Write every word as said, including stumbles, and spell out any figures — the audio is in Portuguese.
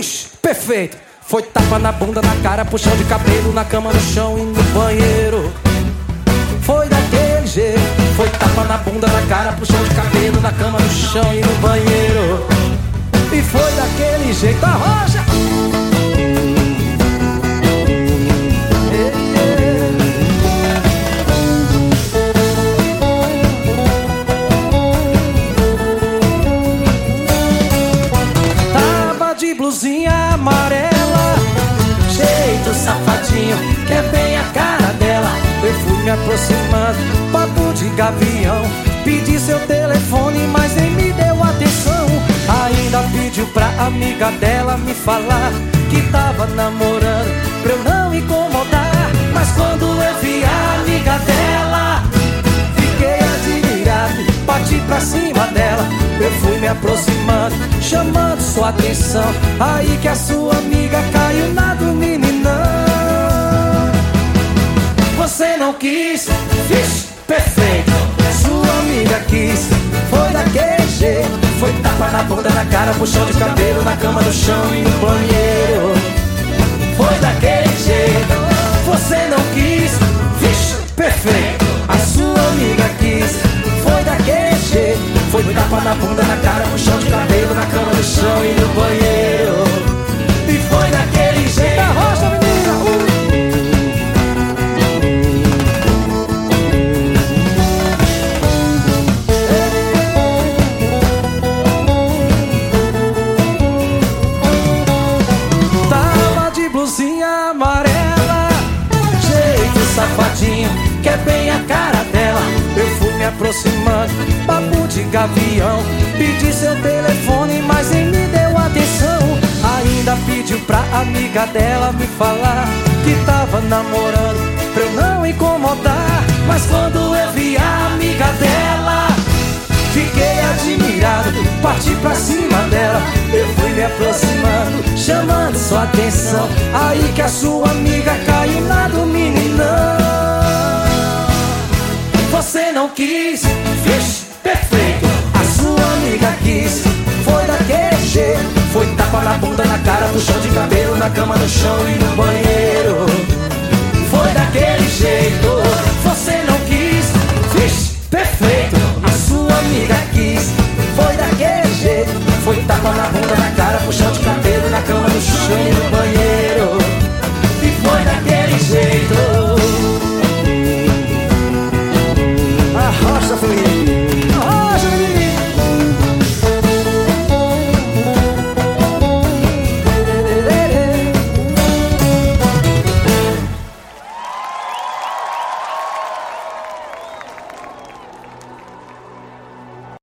Vixe, perfeito. Foi tapa na bunda, na cara, puxão de cabelo, na cama, no chão e no banheiro. Foi daquele jeito. Foi tapa na bunda, na cara, puxão de cabelo, na cama, no chão e no banheiro. E foi daquele jeito. Arroja! De blusinha amarela, jeito safadinho, que é bem a cara dela. Eu fui me aproximando, papo de gavião. Pedi seu telefone, mas nem me deu atenção. Ainda pediu pra amiga dela me falar que tava namorando, pra eu não incomodar. Mas quando eu vi a amiga dela, fiquei admirado, bati pra cima dela. Eu fui me aproximando, chamando sua atenção. Aí que a sua amiga caiu na do meninão. Você não quis, vixe, perfeito. Sua amiga quis, foi daquele jeito. Foi tapa na bunda, na cara, puxão de cabelo, na cama, no chão e no banheiro. Foi daquele jeito. Você não quis, vixe, perfeito. A sua amiga quis, foi daquele jeito. Foi tapa na bunda, na cara, puxão de cabelo, na cama, no chão e no banheiro. E foi daquele jeito. Arrocha, menina! Uh! Tava de blusinha amarela, jeito safadinho, que é bem a cara dela. Eu fui me aproximando, papo de gavião. Pedi seu telefone, mas nem me deu atenção. Ainda pediu pra amiga dela me falar que tava namorando, pra eu não incomodar. Mas quando eu vi a amiga dela, fiquei admirado, parti pra cima dela. Eu fui me aproximando, chamando sua atenção. Aí que a sua amiga caiu na do meninão. Você não quis, vixe, perfeito. A sua amiga quis, foi daquele jeito. Foi tapa na bunda, na cara, puxão de cabelo, na cama, no chão e no banheiro. Foi daquele jeito. Você não quis, vixe, perfeito. A sua amiga quis, foi daquele jeito. Foi tapa na bunda, na cara, puxão de cabelo.